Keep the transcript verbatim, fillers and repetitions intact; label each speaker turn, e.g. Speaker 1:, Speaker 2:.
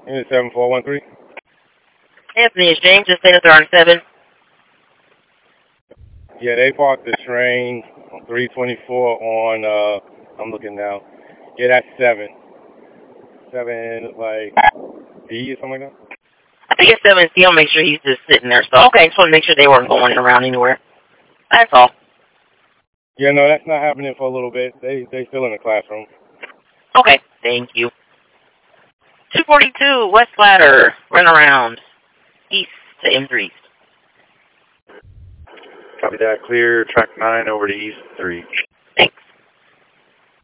Speaker 1: Unit seven four one three.
Speaker 2: Anthony, is James just saying they're on seven?
Speaker 1: Yeah, they parked the train on three twenty-four on, uh, I'm looking now. Yeah, that's seven. seven, like, D or something like that?
Speaker 2: I think it's seven C. I'll make sure he's just sitting there. So, okay, just want to make sure they weren't going around anywhere. That's all.
Speaker 1: Yeah, no, that's not happening for a little bit. They they still in the classroom.
Speaker 2: Okay, thank you. two forty-two, West Ladder, run around, east to M three.
Speaker 3: Copy that. Clear track nine over to east three.